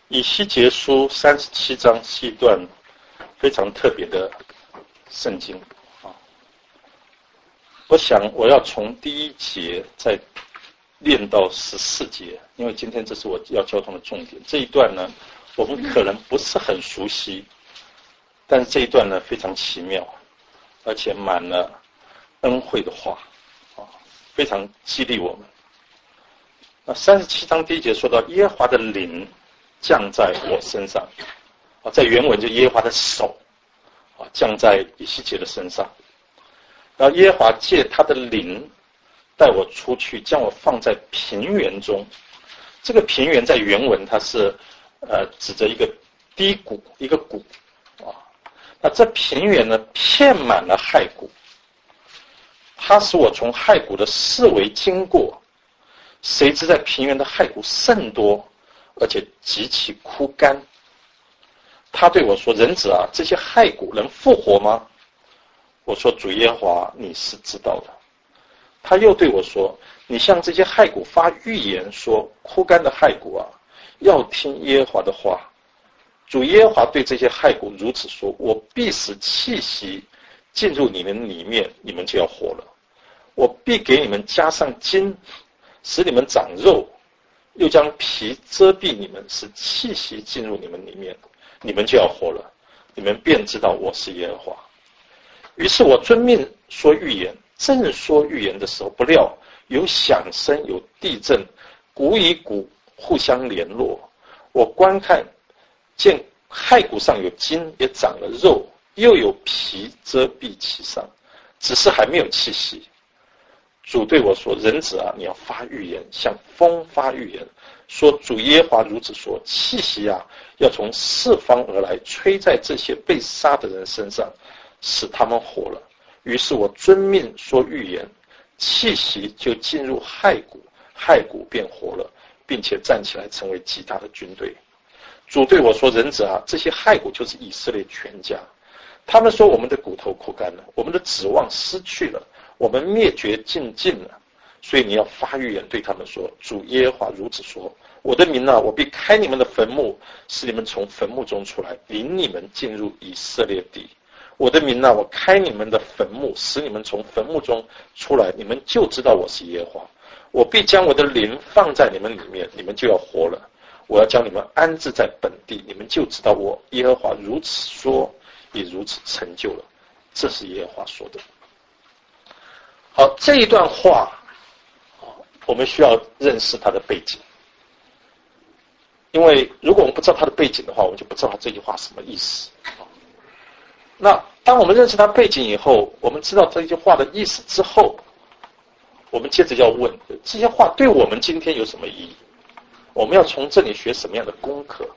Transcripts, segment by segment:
以西结书37章是一段非常特别的圣经啊。我想我要从第1节再练到14节，因为今天这是我要交通的重点。这一段呢，我们可能不是很熟悉，但是这一段呢非常奇妙，而且满了恩惠的话啊，非常激励我们。那37章第1节说到耶和华的灵降在我身上啊，在原文就耶和华的手啊降在以西结的身上，然后耶和华借他的灵带我出去，将我放在平原中。这个平原在原文它是指着一个低谷，一个谷啊。那这平原呢遍满了骸骨，它使我从骸骨的四围经过，谁知在平原的骸骨甚多，而且极其枯干。他对我说：“人子啊，这些骸骨能复活吗？”我说：“主耶和华，你是知道的。”他又对我说：“你向这些骸骨发预言说，枯干的骸骨啊，要听耶和华的话。主耶和华对这些骸骨如此说：我必使气息进入你们里面，你们就要活了。我必给你们加上筋，使你们长肉，又将皮遮蔽你们，使气息进入你们里面，你们就要活了。你们便知道我是耶和华。”于是我遵命说预言，正说预言的时候，不料有响声，有地震，骨与骨互相联络。我观看，见骸骨上有筋，也长了肉，又有皮遮蔽其上，只是还没有气息。主对我说：“人子啊，你要发预言，向风发预言，说主耶和华如此说：气息啊，要从四方而来，吹在这些被杀的人身上，使他们活了。”于是我遵命说预言，气息就进入骸骨，骸骨便活了，并且站起来成为极大的军队。主对我说：“人子啊，这些骸骨就是以色列全家。他们说我们的骨头枯干了，我们的指望失去了，我们灭绝尽了。所以你要发预言对他们说：主耶和华如此说：我的名啊，我必开你们的坟墓，使你们从坟墓中出来，领你们进入以色列地。我的名啊，我开你们的坟墓，使你们从坟墓中出来，你们就知道我是耶和华。我必将我的灵放在你们里面，你们就要活了。我要将你们安置在本地，你们就知道我耶和华如此说，也如此成就了。这是耶和华说的。好，这一段话我们需要认识它的背景，因为如果我们不知道它的背景的话，我们就不知道这句话什么意思。那当我们认识它背景以后，我们知道这句话的意思之后，我们接着要问，这些话对我们今天有什么意义？我们要从这里学什么样的功课？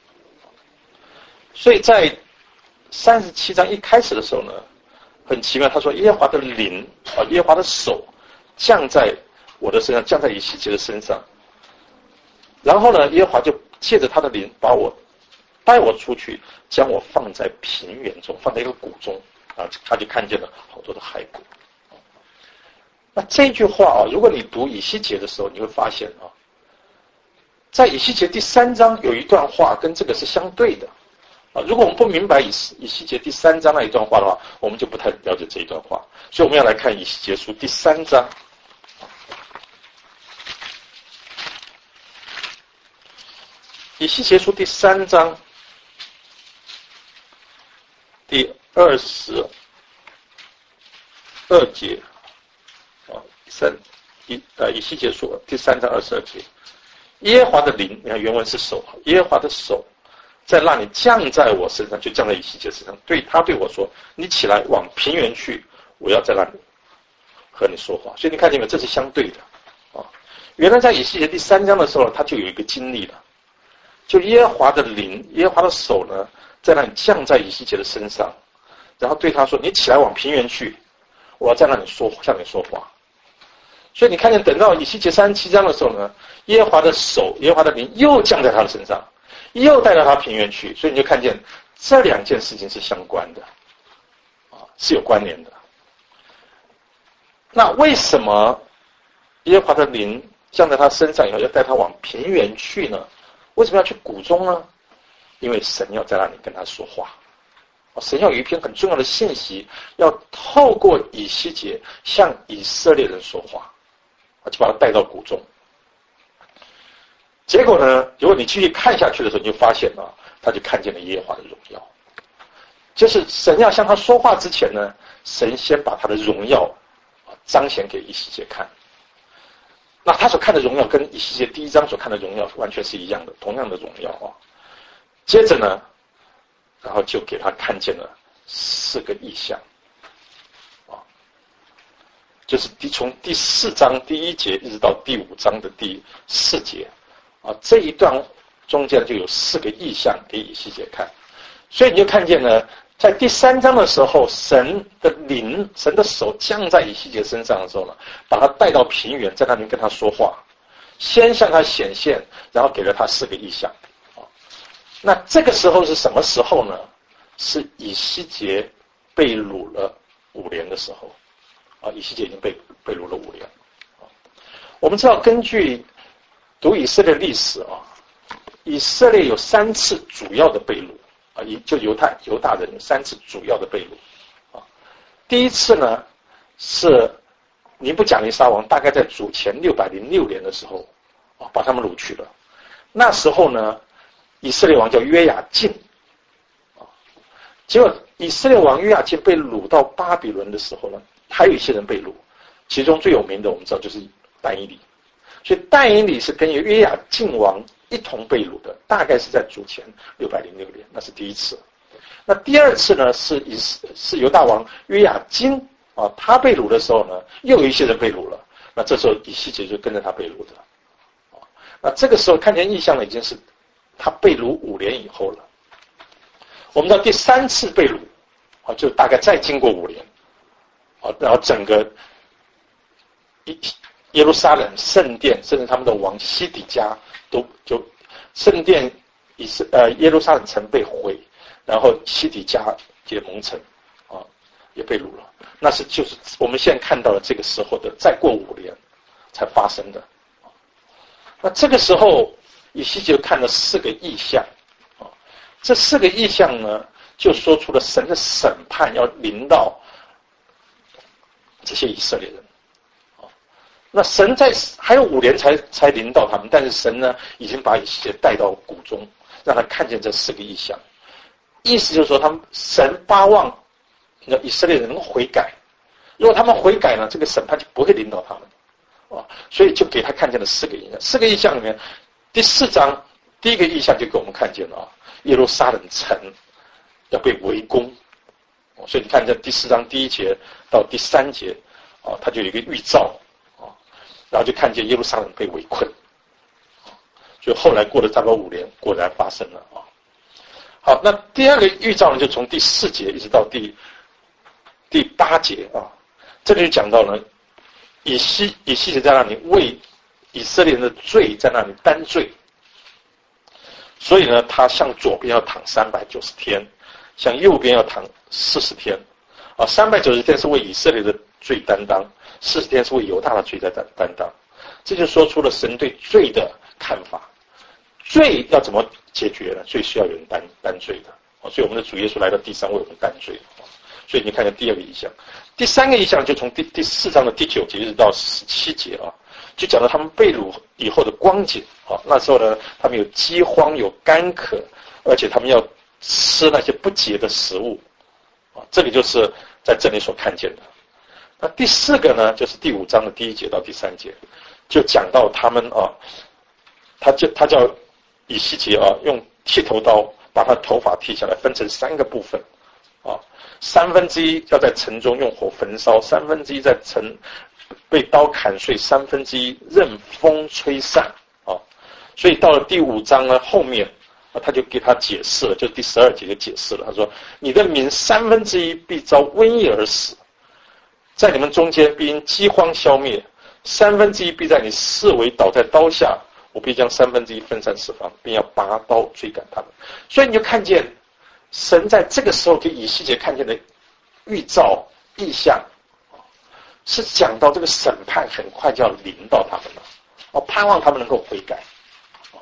所以在37章一开始的时候呢，很奇妙，他说耶和华的灵啊，耶和华的手降在我的身上，降在以西结的身上。然后呢，耶和华就借着他的灵带我出去，将我放在平原中，放在一个谷中啊，他就看见了好多的骸骨。那这句话啊，如果你读以西结的时候，你会发现啊，在以西结第3章有一段话跟这个是相对的啊。如果我们不明白以西结第3章那一段话的话，我们就不太了解这一段话。所以我们要来看以西结书第3章。以西结书第3章第22节啊，以西结书第3章22节，耶和华的灵，你看原文是手，耶和华的手在那里降在我身上，就降在以西结身上。他对我说：“你起来往平原去，我要在那里和你说话。”所以你看见没有，这是相对的啊。原来在以西结第3章的时候，他就有一个经历了，就耶和华的灵，耶和华的手呢，在那里降在以西结的身上，然后对他说：“你起来往平原去，我要在那里向你说话。”所以你看见，等到以西结37章的时候呢，耶和华的手，耶和华的灵又降在他的身上，又带到他平原去。所以你就看见这两件事情是相关的啊，是有关联的。那为什么耶和华的灵降在他身上以后要带他往平原去呢？ 为什么要去谷中呢？因为神要在那里跟他说话，神要有一篇很重要的信息，要透过以西结向以色列人说话，就把他带到谷中。结果呢，如果你继续看下去的时候，你就发现了，他就看见了耶和华的荣耀。就是神要向他说话之前呢，神先把他的荣耀彰显给以西结看。那他所看的荣耀跟以西结第一章所看的荣耀完全是一样的，同样的荣耀啊。接着呢，然后就给他看见了4个异象啊，就是从第4章第1节一直到第5章的第4节啊，这一段中间就有4个异象给以西结看。所以你就看见呢，在第3章的时候，神的灵、神的手降在以西结身上的时候呢，把他带到平原，在那边跟他说话，先向他显现，然后给了他4个异象。那这个时候是什么时候呢？是以西结被掳了5年的时候啊，以西结已经被掳了5年。我们知道，根据读以色列历史啊，以色列有3次主要的被掳啊，就犹大人有3次主要的被掳啊。第一次呢是尼布甲尼撒王大概在主前606年的时候啊，把他们掳去了。那时候呢，以色列王叫约雅敬啊，结果以色列王约雅敬被掳到巴比伦的时候呢，还有一些人被掳，其中最有名的我们知道就是但以理。所以但以理是跟约雅敬王一同被掳的，大概是在主前606年，那是第一次。那第二次呢，是犹大王约雅斤啊，他被掳的时候呢，又有一些人被掳了，那这时候以西结就跟着他被掳的啊。那这个时候看见异象呢，已经是他被掳5年以后了。我们知道第3次被掳啊，就大概再经过5年啊，然后整个耶路撒冷圣殿，甚至他们的王西底家都就圣殿耶路撒冷城被毁，然后西底家也蒙尘啊，也被掳了。那是就是我们现在看到的这个时候的，再过5年才发生的。那这个时候以西结看了4个异象啊，这4个异象呢，就说出了神的审判要临到这些以色列人。那神还有5年才临到他们，但是神呢，已经把以西结带到谷中，让他看见这4个异象。意思就是说，神巴望以色列人能悔改，如果他们悔改呢，这个审判就不会临到他们啊。所以就给他看见了4个异象。4个异象里面，第4章第一个异象就给我们看见了耶路撒冷城要被围攻，所以你看这第4章第1节到第3节啊，它就有一个预兆。然后就看见耶路撒冷被围困，所以后来过了差不多5年，果然发生了啊。好，那第2个预兆呢，就从第4节一直到第8节啊，这里就讲到呢，以西结在那里为以色列人的罪在那里担罪，所以呢，他向左边要躺390天，向右边要躺40天啊。390天是为以色列的罪担当，40天是为犹大的罪在担当。这就说出了神对罪的看法。罪要怎么解决呢？罪需要有人担罪的啊，所以我们的主耶稣来到地上为我们担罪啊。所以你看看第2个异象，第3个异象就从第4章的第9节一直到17节啊，就讲到他们被掳以后的光景啊。那时候呢，他们有饥荒，有干渴，而且他们要吃那些不洁的食物啊。这里就是在这里所看见的。那第4个呢，就是第5章的第1节到第3节，就讲到他们啊，他叫以西结啊，用剃头刀把他头发剃下来，分成3个部分啊，1/3要在城中用火焚烧，1/3在城被刀砍碎，1/3任风吹散啊。所以到了第5章呢后面啊，他就给他解释了，就第12节就解释了，他说：你的民1/3必遭瘟疫而死，在你们中间必因饥荒消灭，1/3必在你四围倒在刀下，我必将1/3分散四方，并要拔刀追赶他们。所以你就看见神在这个时候给以西结看见的预兆异象，是讲到这个审判很快就要临到他们了，盼望他们能够悔改。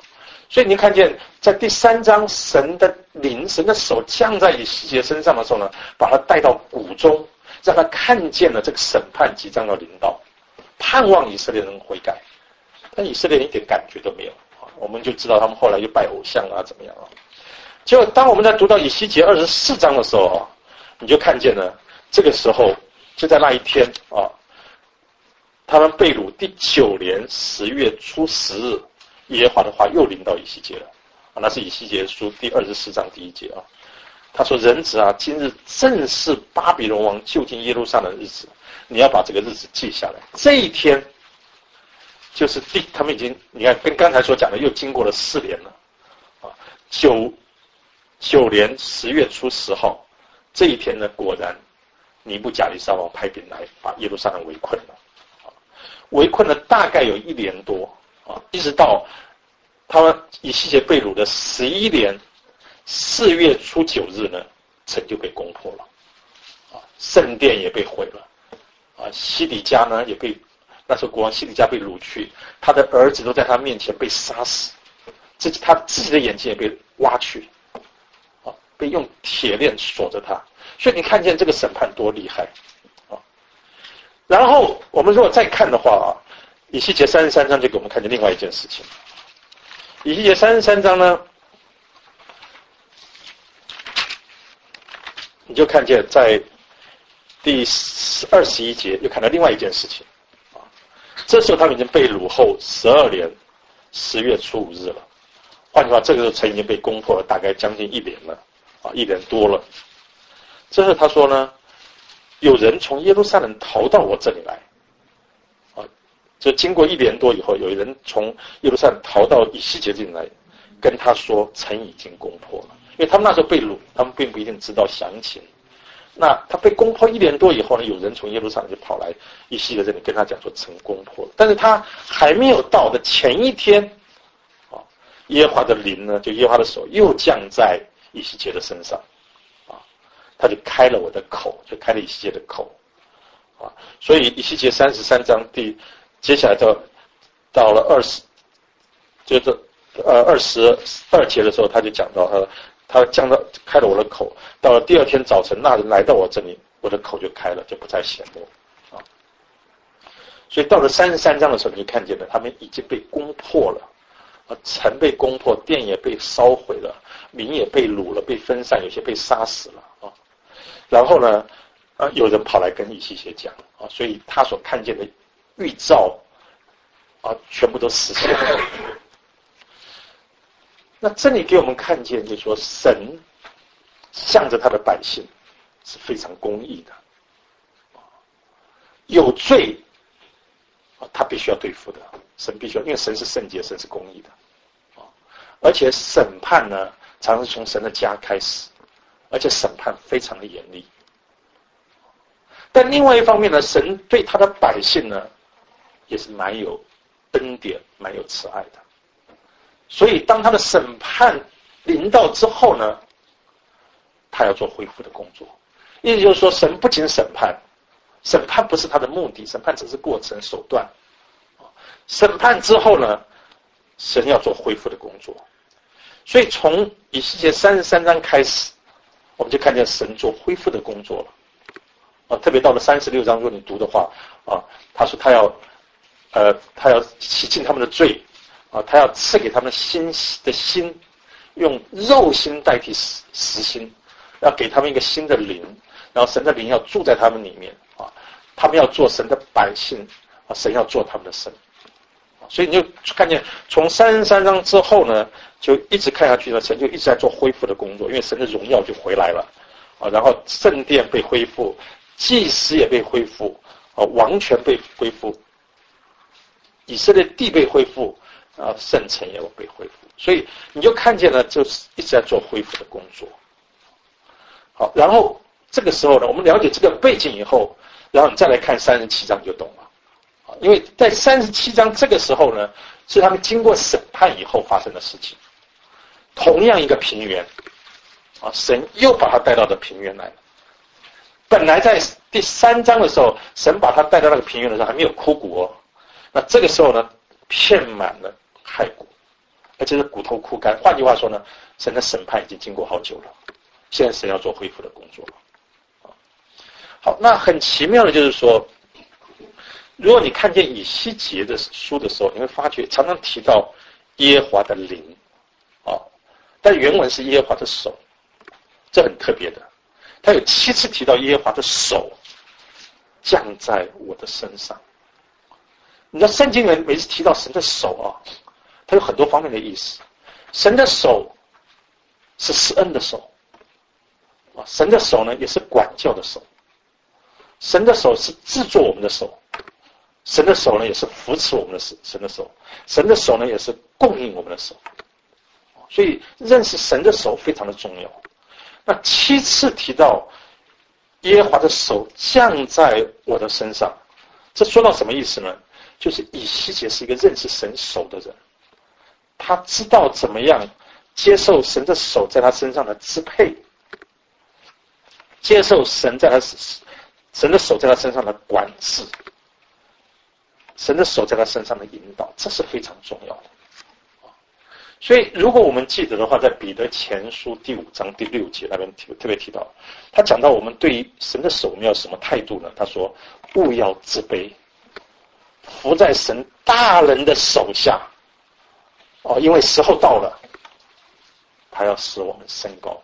所以你看见在第3章，神的灵、神的手降在以西结身上的时候呢，把他带到谷中，让他看见了这个审判即将要临到，盼望以色列人悔改。但以色列人一点感觉都没有，我们就知道他们后来又拜偶像啊，怎么样啊？结果当我们在读到以西结24章的时候啊，你就看见了，这个时候就在那一天啊，他们被掳第9年10月初10日，耶和华的话又临到以西结了啊，那是以西结书第24章第1节啊。他说：“人子啊，今日正是巴比伦王就近耶路撒冷的日子，你要把这个日子记下来。这一天就是他们已经，你看跟刚才所讲的又经过了4年了啊。9年10月初10号，这一天呢，果然尼布甲尼撒王派兵来把耶路撒冷围困了。围困了大概有1年多啊，一直到他们以西结被掳的11年4月初9日呢，城就被攻破了啊，圣殿也被毁了啊，西底家呢也被那时候国王西底家被掳去，他的儿子都在他面前被杀死，他自己的眼睛也被挖去啊，被用铁链锁着他。所以你看见这个审判多厉害啊！然后我们如果再看的话啊，以西结33章就给我们看见另外一件事情。以西结33章呢，你就看见在第21节又看到另外一件事情啊。这时候他们已经被掳后12年10月初5日了，换句话，这个时候城已经被攻破了，大概将近1年了啊，1年多了。这时候他说呢，有人从耶路撒冷逃到我这里来啊，就经过1年多以后，有人从耶路撒冷逃到以西结这里来，跟他说城已经攻破了。因为他们那时候被掳，他们并不一定知道详情。那他被攻破1年多以后呢，有人从耶路撒冷就跑来以西结这里跟他讲说城攻破了。但是他还没有到的前一天啊，耶和华的灵呢，就耶和华的手又降在以西结的身上啊，他就开了我的口，就开了以西结的口啊。所以以西结33章接下来到了就是22节的时候，他就讲到他开了我的口，到了第2天早晨，那人来到我这里，我的口就开了，就不再显露啊。所以到了33章的时候，你就看见了，他们已经被攻破了啊，城被攻破，殿也被烧毁了，民也被掳了，被分散，有些被杀死了啊。然后呢，有人跑来跟以西结讲啊，所以他所看见的预兆啊，全部都实现了。那这里给我们看见，就是说神向着他的百姓是非常公义的，有罪他必须要对付的，神必须要，因为神是圣洁，神是公义的而且审判呢，常常从神的家开始，而且审判非常的严厉。但另外一方面呢，神对他的百姓呢，也是蛮有恩典，蛮有慈爱的。所以当他的审判临到之后呢，他要做恢复的工作。意思就是说，神不仅审判，审判不是他的目的，审判只是过程手段。审判之后呢，神要做恢复的工作。所以从以西结33章开始，我们就看见神做恢复的工作了。特别到了36章，如果你读的话他说他要洗净他们的罪他要赐给他们新的心，用肉心代替实心，要给他们一个新的灵，然后神的灵要住在他们里面他们要做神的百姓神要做他们的神。所以你就看见从33章之后呢，就一直看下去呢，神就一直在做恢复的工作，因为神的荣耀就回来了然后圣殿被恢复，祭司也被恢复王权被恢复，以色列地被恢复圣城也有被恢复。所以你就看见了，就是一直在做恢复的工作。好，然后这个时候呢，我们了解这个背景以后，然后你再来看37章就懂了。因为在37章这个时候呢，是他们经过审判以后发生的事情。同样一个平原神又把他带到这平原来了。本来在第3章的时候，神把他带到那个平原的时候还没有枯骨那这个时候呢，遍满了骸骨而且是骨头枯干。换句话说呢，神的审判已经经过好久了，现在神要做恢复的工作了。好，那很奇妙的就是说，如果你看见以西结的书的时候，你会发觉常常提到耶和华的灵啊，但原文是耶和华的手，这很特别的。他有7次提到耶和华的手降在我的身上。你知道圣经人每次提到神的手啊，它有很多方面的意思。神的手是施恩的手啊，神的手呢也是管教的手，神的手是制作我们的手，神的手呢也是扶持我们的手，神的手，神的手呢也是供应我们的手。所以认识神的手非常的重要。那7次提到耶和华的手降在我的身上，这说到什么意思呢？就是以西结是一个认识神手的人，他知道怎么样接受神的手在他身上的支配，接受神的手在他身上的管制，神的手在他身上的引导，这是非常重要的。所以如果我们记得的话，在彼得前书第5章第6节那边特别提到，他讲到我们对于神的手我们要什么态度呢？他说勿要自卑，伏在神大人的手下，因为时候到了，他要使我们升高。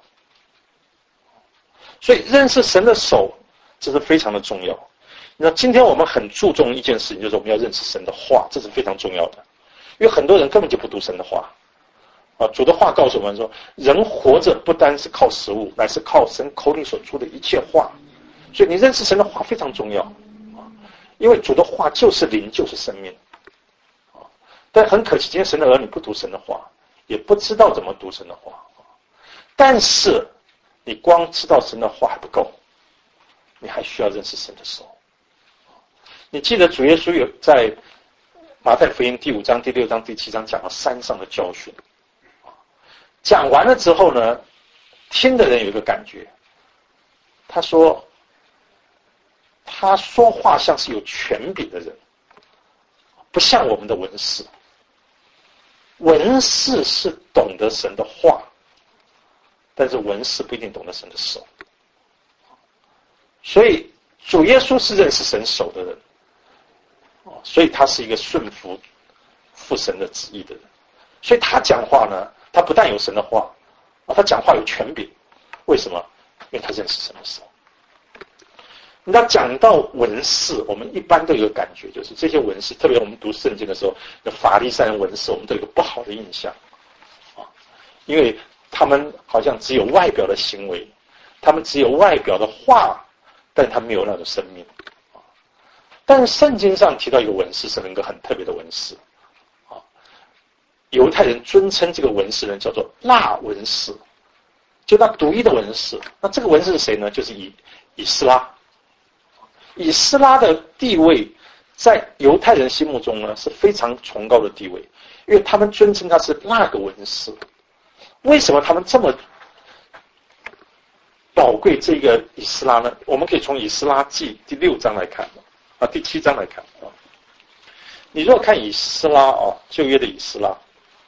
所以认识神的手这是非常的重要。那今天我们很注重一件事情，就是我们要认识神的话，这是非常重要的。因为很多人根本就不读神的话主的话告诉我们说，人活着不单是靠食物，乃是靠神口里所出的一切话。所以你认识神的话非常重要因为主的话就是灵，就是生命但很可惜，今天神的儿女不读神的话，也不知道怎么读神的话但是你光知道神的话还不够，你还需要认识神的手。你记得主耶稣有在马太福音第5章第6章第7章讲了山上的教训，讲完了之后呢，听的人有一个感觉，他说他说话像是有权柄的人，不像我们的文士。文士是懂得神的话，但是文士不一定懂得神的手。所以主耶稣是认识神手的人所以他是一个顺服父神的旨意的人。所以他讲话呢，他不但有神的话他讲话有权柄。为什么？因为他认识神的手。那讲到文士，我们一般都有个感觉，就是这些文士，特别我们读圣经的时候，法利赛人文士，我们都有一个不好的印象因为他们好像只有外表的行为，他们只有外表的话，但他没有那种生命但是圣经上提到一个文士，是一个很特别的文士犹太人尊称这个文士人叫做辣文士，就那独一的文士。那这个文士是谁呢？就是以斯拉。以斯拉的地位在犹太人心目中呢是非常崇高的地位，因为他们尊称他是那个文士。为什么他们这么宝贵这个以斯拉呢？我们可以从以斯拉记第6章来看第7章来看你如果看以斯拉旧约的以斯拉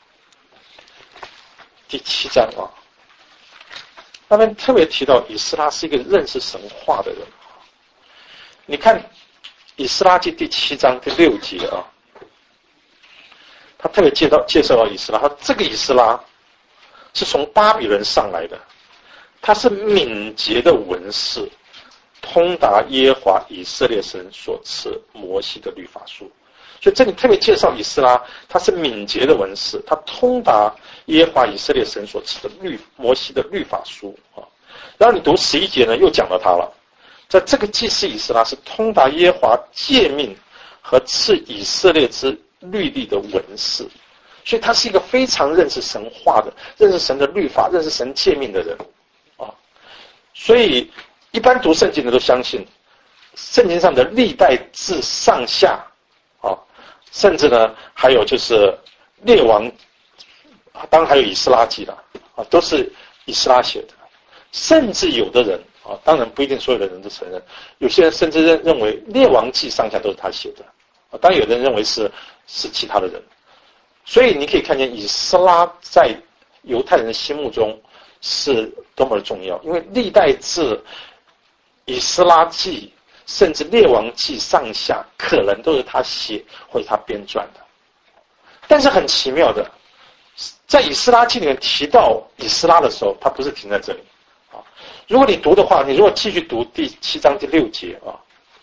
第7章那边特别提到以斯拉是一个认识神话的人。你看以斯拉记第7章第6节他特别介绍到以斯拉，他这个以斯拉是从巴比伦上来的，他是敏捷的文士，通达耶和华以色列神所赐摩西的律法书。所以这里特别介绍以斯拉，他是敏捷的文士，他通达耶和华以色列神所赐的摩西的律法书然后你读11节呢，又讲到他了。在这个祭司以斯拉是通达耶和华诫命和赐以色列之律例的文士，所以他是一个非常认识神话的，认识神的律法，认识神诫命的人所以一般读圣经的都相信圣经上的历代志上下甚至呢还有就是列王，当然还有以斯拉记了都是以斯拉写的。甚至有的人当然不一定所有的人都承认，有些人甚至认为列王记上下都是他写的当然有的人认为是其他的人所以你可以看见以斯拉在犹太人的心目中是多么的重要，因为历代志、以斯拉记甚至列王记上下可能都是他写或者他编撰的。但是很奇妙的，在以斯拉记里面提到以斯拉的时候，他不是停在这里啊。如果你读的话，你如果继续读第7章第6节啊，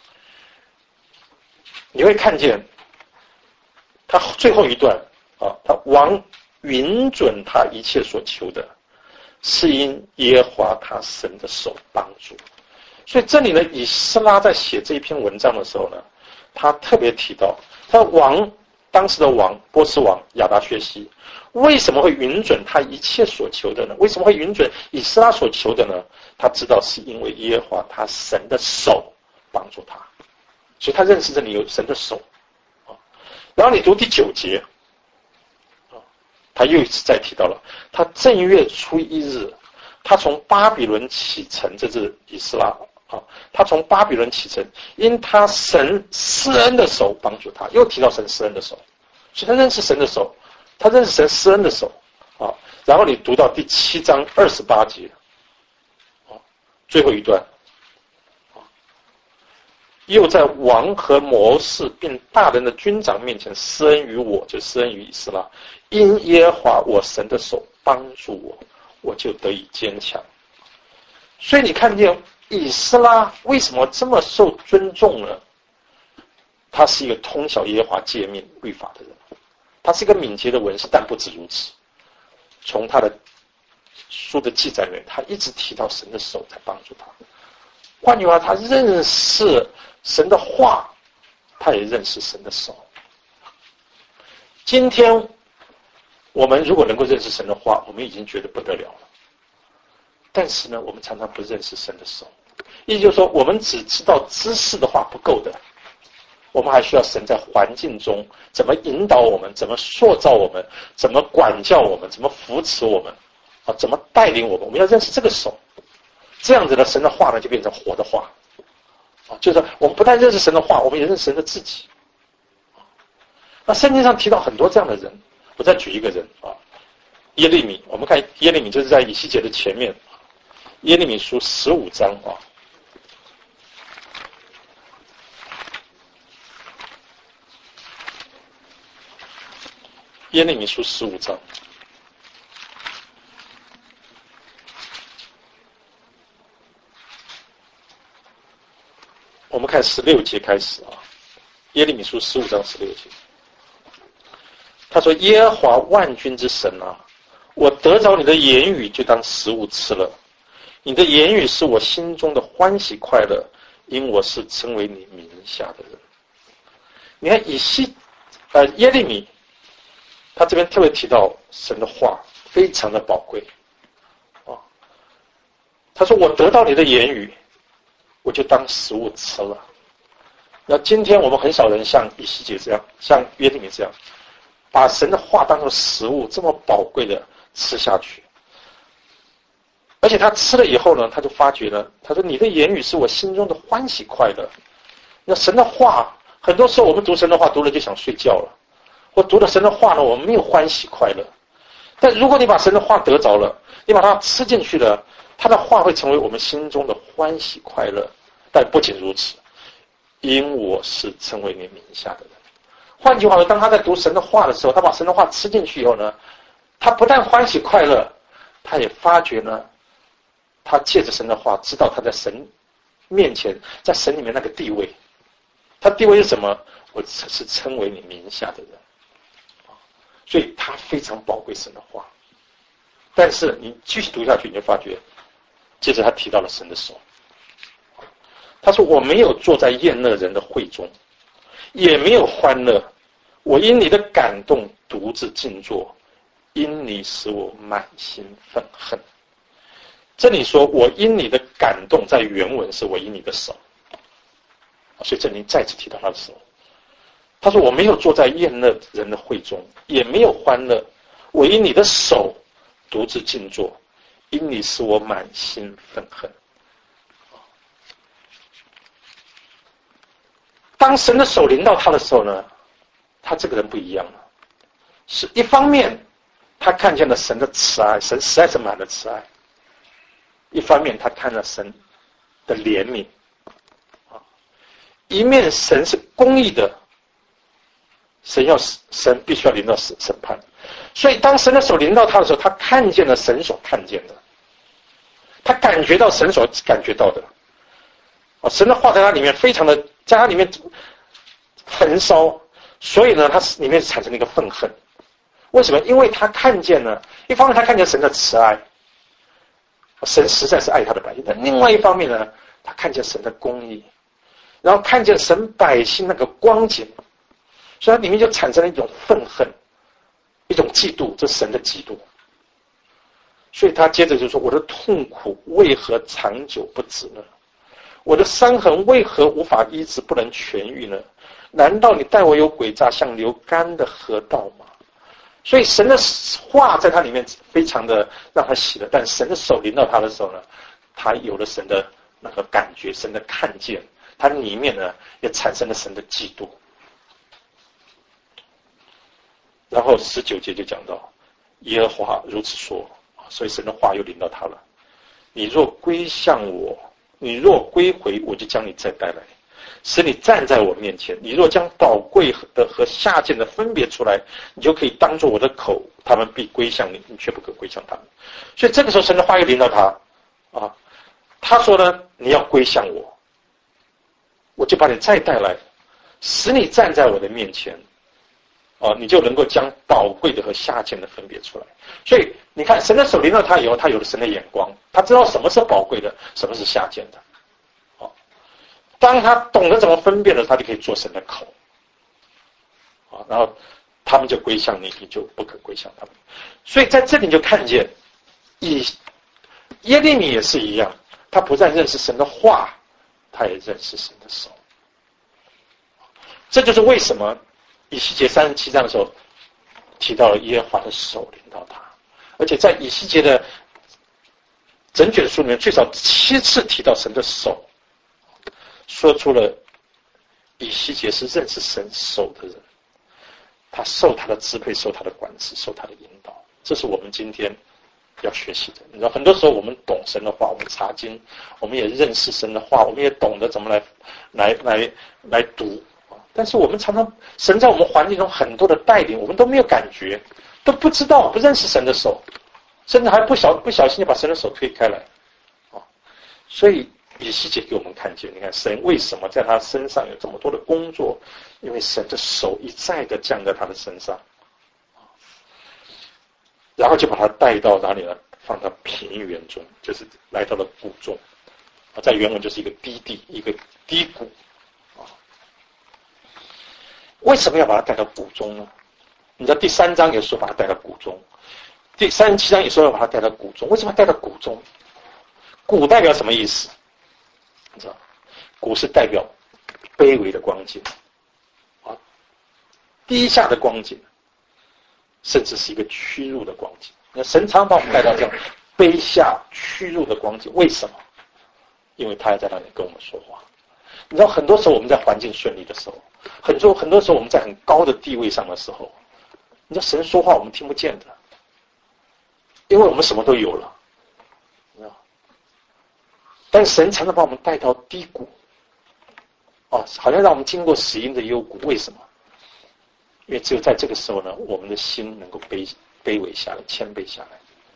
你会看见他最后一段啊，他王允准他一切所求的，是因耶和华他神的手帮助。所以这里呢，以斯拉在写这一篇文章的时候呢，他特别提到，他当时的王波斯王亚达薛西为什么会允准他一切所求的呢？为什么会允准以斯拉所求的呢？他知道是因为耶和华他神的手帮助他，所以他认识这里有神的手。然后你读第9节，他又一次再提到了，他正月初1日，他从巴比伦启程，这是以斯拉啊，他从巴比伦启程，因他神施恩的手帮助他，又提到神施恩的手，所以他认识神的手，他认识神施恩的手啊。然后你读到第7章28节，最后一段，又在王和谋士并大人的军长面前施恩于我，就施恩于以斯拉，因耶和华我神的手帮助我，我就得以坚强。所以你看见以斯拉为什么这么受尊重呢？他是一个通晓耶和华诫命律法的人，他是一个敏捷的文士，但不止如此。从他的书的记载里面，他一直提到神的手在帮助他。换句话，他认识神的话，他也认识神的手。今天我们如果能够认识神的话，我们已经觉得不得了了。但是呢，我们常常不认识神的手。意思就是说，我们只知道知识的话不够的，我们还需要神在环境中怎么引导我们，怎么塑造我们，怎么管教我们，怎么扶持我们，啊，怎么带领我们。我们要认识这个手，这样子的神的话呢，就变成活的话。啊，就是我们不但认识神的话，我们也认识神的自己。那圣经上提到很多这样的人，我再举一个人啊，耶利米。我们看耶利米就是在以西结的前面，耶利米书15章啊。耶利米书15章，我们看16节开始啊。耶利米书15章16节，他说：“耶和华万军之神啊，我得着你的言语，就当食物吃了。你的言语是我心中的欢喜快乐，因我是称为你名下的人。”你看耶利米，他这边特别提到神的话非常的宝贵啊。他说：“我得到你的言语，我就当食物吃了。”那今天我们很少人像以西结这样，像约利米这样，把神的话当作食物这么宝贵的吃下去。而且他吃了以后呢，他就发觉呢，他说：“你的言语是我心中的欢喜快乐。”那神的话，很多时候我们读神的话读了就想睡觉了，或读了神的话呢，我们没有欢喜快乐。但如果你把神的话得着了，你把它吃进去了，他的话会成为我们心中的欢喜快乐。但不仅如此，因我是称为你名下的人。换句话说，当他在读神的话的时候，他把神的话吃进去以后呢，他不但欢喜快乐，他也发觉呢，他借着神的话知道他在神面前，在神里面那个地位。他地位是什么？我是称为你名下的人。所以他非常宝贵神的话。但是你继续读下去，你就发觉，接着他提到了神的手。他说：“我没有坐在宴乐人的会中，也没有欢乐，我因你的感动独自静坐，因你使我满心愤恨。”这里说我因你的感动，在原文是我因你的手，所以这里再次提到他的手。他说：“我没有坐在宴乐人的会中，也没有欢乐，我因你的手独自静坐，因你使我满心愤恨。”当神的手临到他的时候呢，他这个人不一样了。 是一方面他看见了神的慈爱，神实在是满了慈爱；一方面他看了神的怜悯。一面神是公义的，神必须要临到审判，所以当神的手临到他的时候，他看见了神所看见的，他感觉到神所感觉到的。神的话在他里面非常的，在他里面焚烧，所以呢，他里面产生了一个愤恨。为什么？因为他看见了，一方面他看见神的慈爱，神实在是爱他的百姓；但另外一方面呢，他看见神的公义，然后看见神百姓那个光景，所以他里面就产生了一种愤恨，一种嫉妒，这是神的嫉妒。所以他接着就说：“我的痛苦为何长久不止呢？我的伤痕为何无法医治，不能痊愈呢？难道你待我有诡诈，像流干的河道吗？”所以神的话在他里面非常的让他喜乐，但神的手临到他的时候呢，他有了神的那个感觉，神的看见，他里面呢也产生了神的嫉妒。然后19节就讲到，耶和华如此说，所以神的话又临到他了：你若归向我，你若归回，我就将你再带来，使你站在我面前。你若将宝贵的和下贱的分别出来，你就可以当作我的口，他们必归向你，你却不可归向他们。所以这个时候神的话又临到他啊，他说呢，你要归向我，我就把你再带来，使你站在我的面前你就能够将宝贵的和下贱的分别出来。所以你看，神的手临到他以后，他有了神的眼光，他知道什么是宝贵的，什么是下贱的。当他懂得怎么分辨了，他就可以做神的口。然后他们就归向你，你就不可归向他们。所以在这里就看见，耶利米也是一样，他不但认识神的话，他也认识神的手。这就是为什么以西结37章的时候提到了耶和华的手临到他，而且在以西结的整卷书里面最少7次提到神的手，说出了以西结是认识神手的人，他受他的支配，受他的管制，受他的引导。这是我们今天要学习的。你知道，很多时候我们懂神的话，我们查经，我们也认识神的话，我们也懂得怎么来读，但是我们常常神在我们环境中很多的带领，我们都没有感觉，都不知道，不认识神的手，甚至还不小心就把神的手推开来所以以西结给我们看见，你看神为什么在他身上有这么多的工作，因为神的手一再的降在他的身上，然后就把他带到哪里呢？放到平原中，就是来到了谷中在原文就是一个低地，一个低谷为什么要把他带到谷中呢？你知道第3章也说把他带到谷中，第37章也说要把他带到谷中。为什么带到谷中？谷代表什么意思？你知道，谷是代表卑微的光景低下的光景，甚至是一个屈辱的光景。那神常把我们带到这样卑下屈辱的光景，为什么？因为他要在那里跟我们说话。你知道，很多时候我们在环境顺利的时候，很多时候我们在很高的地位上的时候，你知道神说话我们听不见的，因为我们什么都有了，你知道。但神常常把我们带到低谷好像让我们经过死荫的幽谷。为什么？因为只有在这个时候呢，我们的心能够卑微下来，谦卑下来。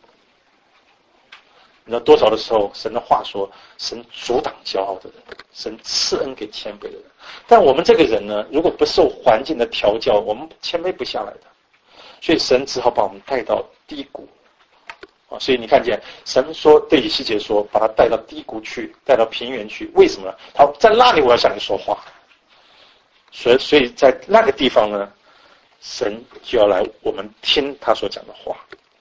你知道多少的时候，神的话说，神阻挡骄傲的人，神赐恩给谦卑的人。但我们这个人呢，如果不受环境的调教，我们谦卑不下来的。所以神只好把我们带到低谷所以你看见神说，对以西结说，把他带到低谷去，带到平原去。为什么呢？他在那里我要向你说话。所以在那个地方呢，神就要来我们听他所讲的话。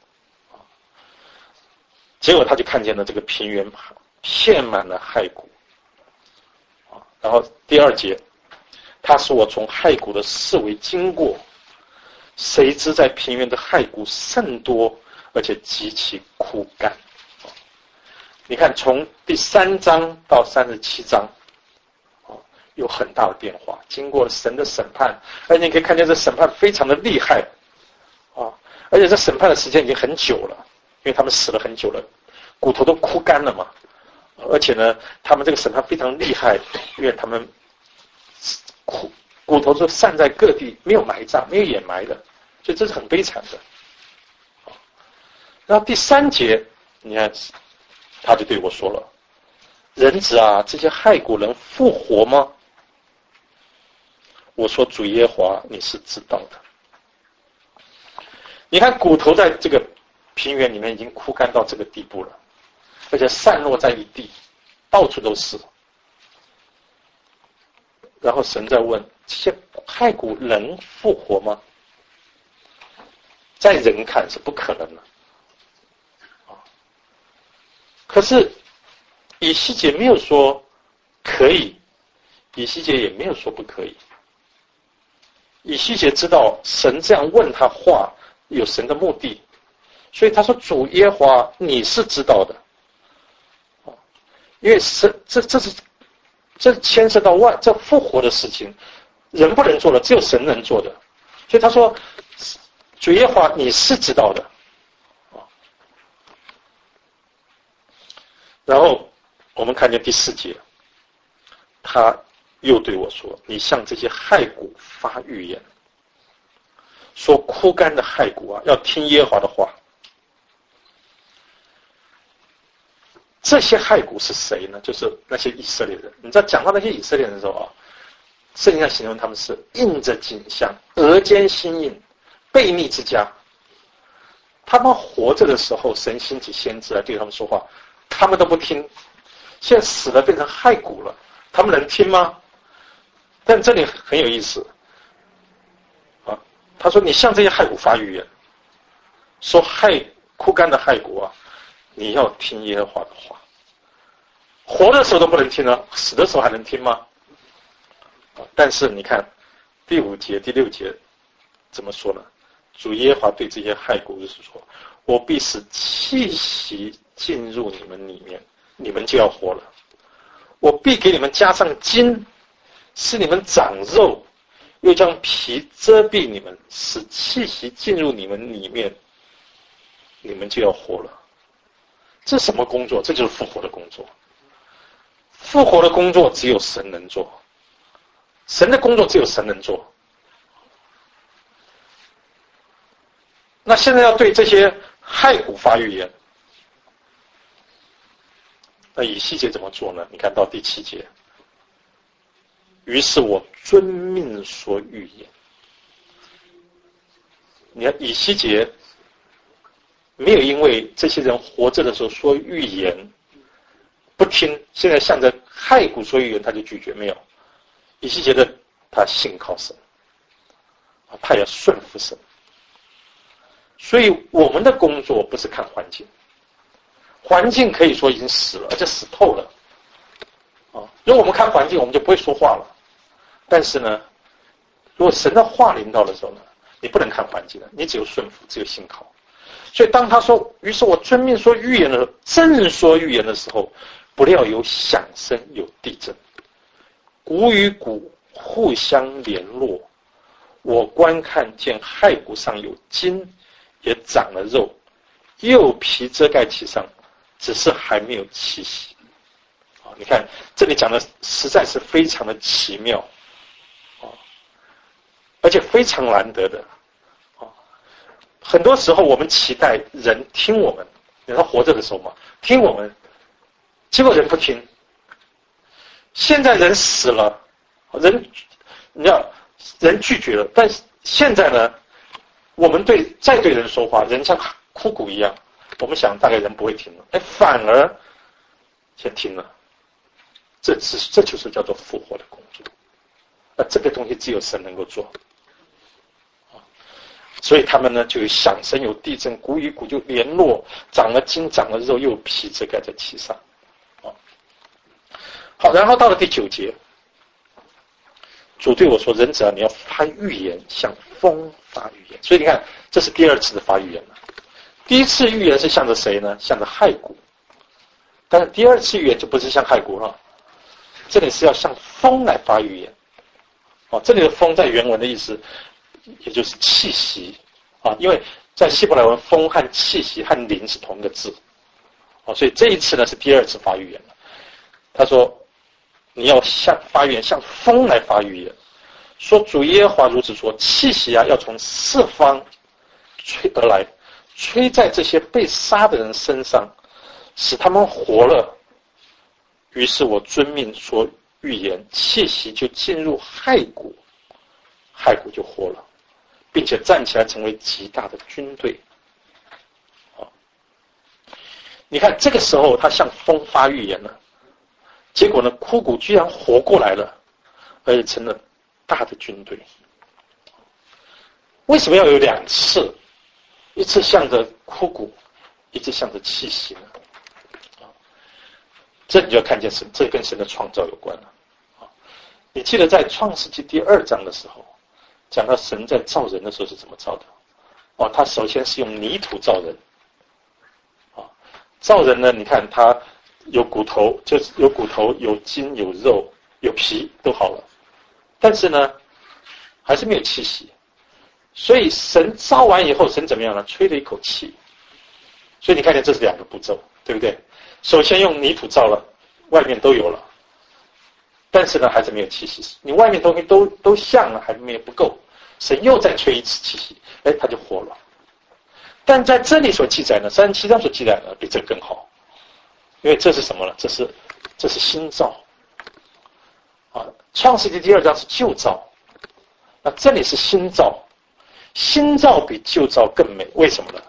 结果他就看见了这个平原遍满了骸骨然后第2节，他使我从骸骨的四围经过，谁知在平原的骸骨甚多，而且极其枯干你看从第3章到37章有很大的变化，经过神的审判，而且你可以看见这审判非常的厉害而且这审判的时间已经很久了，因为他们死了很久了，骨头都枯干了嘛。而且呢，他们这个审判非常厉害，因为他们骨头都散在各地，没有埋葬，没有掩埋的，所以这是很悲惨的。然后第3节，你看，他就对我说了：“人子啊，这些骸骨能复活吗？”我说：“主耶和华，你是知道的。”你看骨头在这个平原里面已经枯干到这个地步了，而且散落在一地，到处都是。然后神在问：这些骸骨能复活吗？在人看是不可能的。可是以西结没有说可以，以西结也没有说不可以。以西结知道神这样问他话有神的目的，所以他说：“主耶和华，你是知道的。”因为神这牵涉到这复活的事情，人不能做的，只有神能做的。所以他说：“主耶和华，你是知道的。”然后我们看见第4节，他又对我说：“你向这些骸骨发预言，说枯干的骸骨啊，要听耶和华的话。”这些骸骨是谁呢？就是那些以色列人。你知道讲到那些以色列人的时候啊，圣经上形容他们是印着景象，额间心印，悖逆之家。他们活着的时候，神兴起先知来对他们说话，他们都不听。现在死了变成骸骨了，他们能听吗？但这里很有意思啊，他说：“你向这些骸骨发预言，说枯干的骸骨啊，你要听耶和华的话。活的时候都不能听了，死的时候还能听吗？”但是你看第5节、第6节怎么说呢？主耶和华对这些骸骨就是说：“我必使气息进入你们里面，你们就要活了。我必给你们加上筋，使你们长肉，又将皮遮蔽你们，使气息进入你们里面，你们就要活了。”这是什么工作？这就是复活的工作。复活的工作只有神能做，神的工作只有神能做。那现在要对这些骸骨发预言，那以西结怎么做呢？你看到第7节，于是我遵命说预言。你看以西结没有因为这些人活着的时候说预言不听，现在向着骸骨说预言他就拒绝，没有。以西结的他信靠神，他也顺服神。所以我们的工作不是看环境，环境可以说已经死了，而且死透了。如果我们看环境，我们就不会说话了。但是呢，如果神的话临到的时候呢，你不能看环境了，你只有顺服，只有信靠。所以当他说，于是我遵命说预言的时候，正说预言的时候，不料有响声，有地震，骨与骨互相联络。我观看见骸骨上有筋，也长了肉，又皮遮盖其上，只是还没有气息。你看这里讲的实在是非常的奇妙，而且非常难得的。很多时候我们期待人听我们，他活着的时候嘛，听我们，结果人不听。现在人死了，你知道人拒绝了，但是现在呢，我们再对人说话，人像枯骨一样，我们想大概人不会听了，反而先听了。这就是叫做复活的工作。这个东西只有神能够做。所以他们呢就有响声，有地震，骨与骨就联络，长了筋，长了肉，又有皮遮盖在其上。好，然后到了第9节，主对我说：“人子啊，你要发预言，向风发预言。”所以你看，这是第2次的发预言了。第1次预言是向着谁呢？向着骸骨。但是第2次预言就不是向骸骨了，这里是要向风来发预言。这里的风在原文的意思，也就是气息因为在希伯来文，风和气息和灵是同一个字。所以这一次呢是第二次发预言了。他说你要发预言，像风来发预言，说主耶和华如此说，气息要从四方吹而来，吹在这些被杀的人身上，使他们活了。于是我遵命说预言，气息就进入骸骨，骸骨就活了，并且站起来成为极大的军队。你看这个时候他向风发预言了，结果呢枯骨居然活过来了，而且成了大的军队。为什么要有两次？一次向着枯骨，一次向着气息呢？这你就看见神，这跟神的创造有关了。你记得在创世纪第2章的时候，讲到神在造人的时候是怎么造的？他首先是用泥土造人。造人呢，你看他有骨头，就是有骨头、有筋、有肉、有皮都好了，但是呢，还是没有气息。所以神造完以后，神怎么样呢？吹了一口气。所以你看见这是两个步骤，对不对？首先用泥土造了，外面都有了，但是呢，还是没有气息。你外面东西都像了，还没有不够。神又再吹一次气息，它就活了。但在这里所记载呢，37章所记载呢，比这更好，因为这是什么呢？这是新造创世纪第2章是旧造，那这里是新造，新造比旧造更美。为什么呢？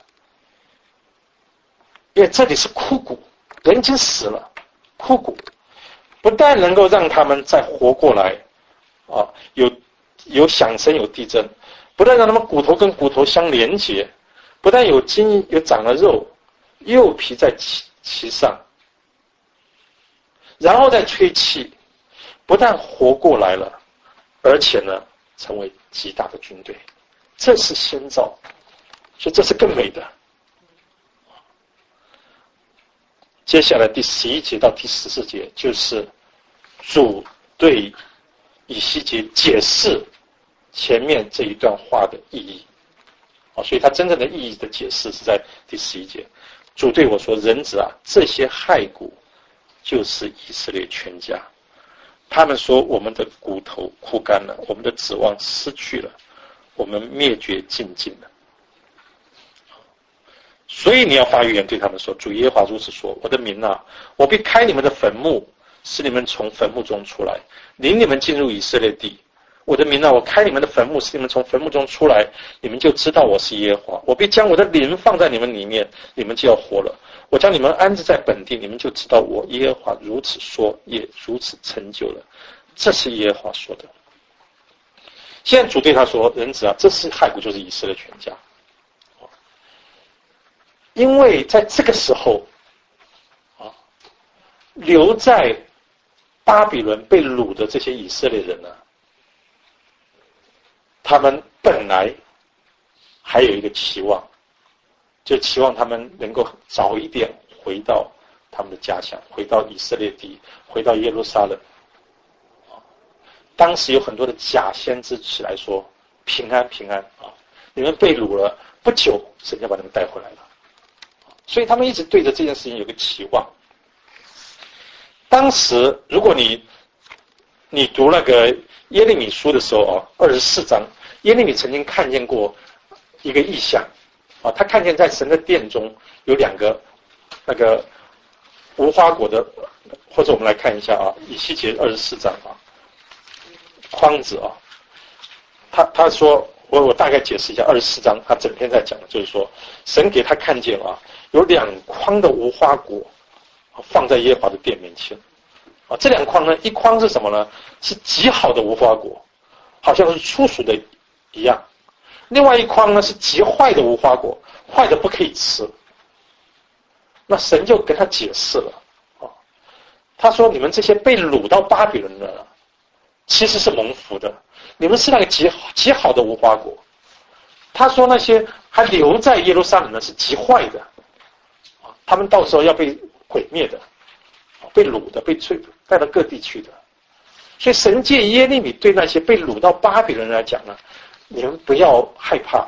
因为这里是枯骨，人已经死了，枯骨不但能够让他们再活过来有响声，有地震，不但让他们骨头跟骨头相连结，不但有筋，有长了肉，又有皮在其上，然后再吹气，不但活过来了，而且呢成为极大的军队。这是先造，所以这是更美的。接下来第11节到第14节就是主对以西结解释前面这一段话的意义。所以他真正的意义的解释是在第11节。主对我说，人子啊，这些骸骨就是以色列全家。他们说，我们的骨头枯干了，我们的指望失去了，我们灭绝尽尽了。所以你要发预言对他们说，主耶和华如此说，我的民啊，我必开你们的坟墓，使你们从坟墓中出来，领你们进入以色列地。我的民啊，我开你们的坟墓，使你们从坟墓中出来，你们就知道我是耶和华。我必将我的灵放在你们里面，你们就要活了。我将你们安置在本地，你们就知道我耶和华如此说，也如此成就了。这是耶和华说的。现在主对他说，人子啊，这是骸骨，就是以色列全家。因为在这个时候留在巴比伦被掳的这些以色列人呢，他们本来还有一个期望，就期望他们能够早一点回到他们的家乡，回到以色列地，回到耶路撒冷。当时有很多的假先知起来说，平安平安你们被掳了，不久神就把你们带回来了。所以他们一直对着这件事情有个期望。当时如果你读那个耶利米书的时候24章，耶利米曾经看见过一个异象他看见在神的殿中有两个那个无花果的，或者我们来看一下以西结24章筐子他说我大概解释一下24章，他整篇在讲的就是说，神给他看见有2筐的无花果放在耶和华的殿面前这2筐呢，一筐是什么呢？是极好的无花果，好像是初熟的一样。另外一筐呢是极坏的无花果，坏的不可以吃。那神就跟他解释了他说，你们这些被掳到巴比伦的其实是蒙福的，你们是那个极好的无花果。他说那些还留在耶路撒冷的是极坏的他们到时候要被毁灭的，被掳的，被带到各地去的。所以神借耶利米对那些被掳到巴比伦来讲呢，你们不要害怕，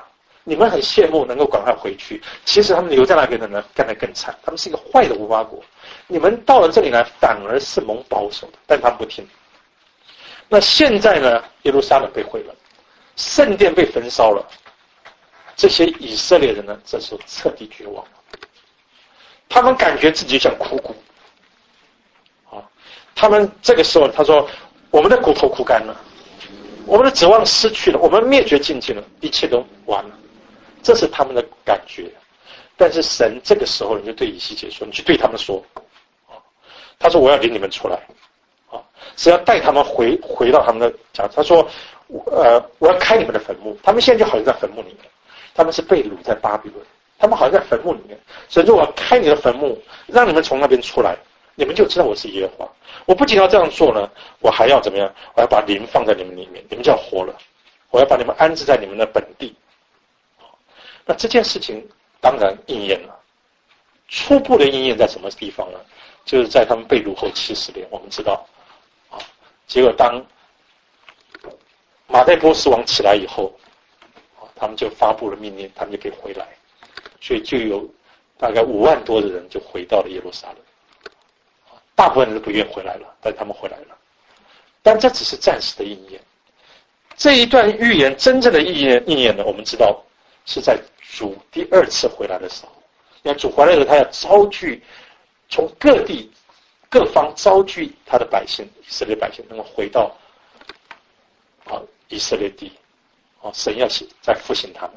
你们很羡慕能够赶快回去，其实他们留在那边的呢干得更惨，他们是一个坏的无花果。你们到了这里来反而是蒙保守的，但他们不听。那现在呢，耶路撒冷被毁了，圣殿被焚烧了，这些以色列人呢这时候彻底绝望了，他们感觉自己像枯骨啊，他们这个时候他说我们的骨头枯干了，我们的指望失去了，我们灭绝尽尽了，一切都完了，这是他们的感觉。但是神这个时候你就对以西结说，你去对他们说，他说我要领你们出来，是要带他们回到他们的家。他说我要开你们的坟墓，他们现在就好像在坟墓里面，他们是被掳在巴比伦，他们好像在坟墓里面。神说我要开你的坟墓，让你们从那边出来，你们就知道我是耶和华。我不仅要这样做呢，我还要怎么样？我要把灵放在你们里面，你们就要活了。我要把你们安置在你们的本地。那这件事情当然应验了。初步的应验在什么地方呢？就是在他们被掳后70年，我们知道结果当马代波斯王起来以后，他们就发布了命令，他们就可以回来，所以就有大概5万多的人就回到了耶路撒冷。大部分人都不愿回来了，但他们回来了。但这只是暂时的应验。这一段预言真正的应验呢，我们知道是在主第2次回来的时候。因为主回来的时候，他要招聚从各地各方招聚他的百姓，以色列百姓能够回到以色列地，神要再复兴他们。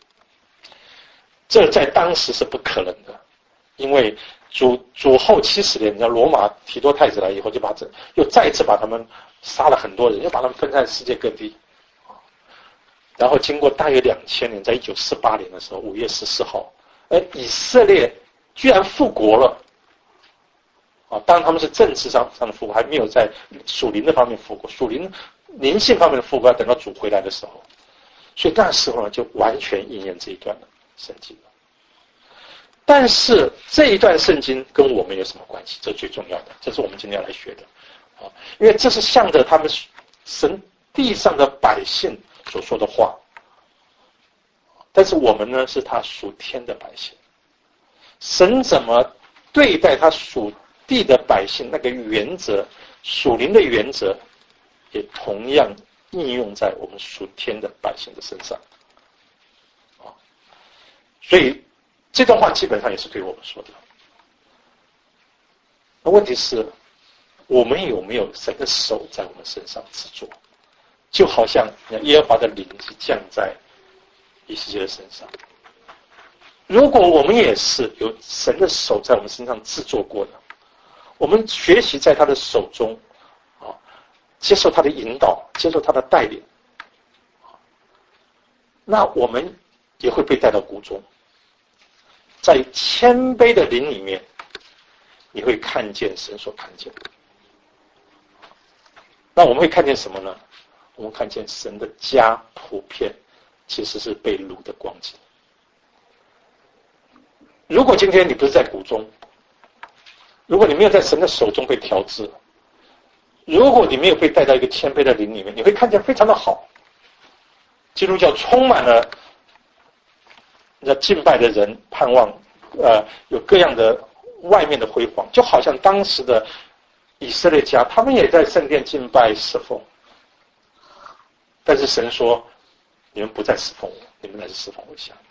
这在当时是不可能的，因为主后70年，你知道罗马提多太子来以后，就又再一次把他们杀了很多人，又把他们分散世界各地。然后经过大约2000年，在1948年的时候，5月14号，以色列居然复国了。当然他们是政治上的复国，还没有在属灵的方面复国，属灵灵性方面的复国要等到主回来的时候。所以那时候呢，就完全应验这一段的圣经了。但是这一段圣经跟我们有什么关系？这最重要的，这是我们今天要来学的。因为这是向着他们神地上的百姓所说的话。但是我们呢，是他属天的百姓。神怎么对待他属地的百姓，那个原则，属灵的原则，也同样应用在我们属天的百姓的身上。所以这段话基本上也是对我们说的。那问题是，我们有没有神的手在我们身上制作？就好像耶和华的灵是降在以西结的身上。如果我们也是有神的手在我们身上制作过的，我们学习在他的手中，接受他的引导，接受他的带领，那我们也会被带到谷中。在谦卑的灵里面，你会看见神所看见的。那我们会看见什么呢？我们看见神的家普遍其实是被掳的光景。如果今天你不是在谷中，如果你没有在神的手中被调制，如果你没有被带到一个谦卑的灵里面，你会看见非常的好。基督教充满了敬拜的人，盼望有各样的外面的辉煌，就好像当时的以色列家，他们也在圣殿敬拜侍奉。但是神说，你们不再侍奉我，你们乃是侍奉我像。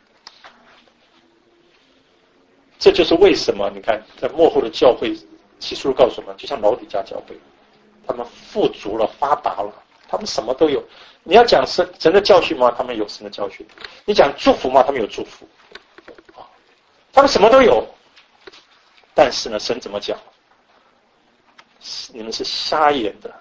这就是为什么你看在末后的教会，启示录告诉我们，就像老底嘉教会，他们富足了，发达了，他们什么都有。你要讲神的教训吗？他们有神的教训。你讲祝福吗？他们有祝福。他们什么都有。但是呢，神怎么讲？你们是瞎眼的，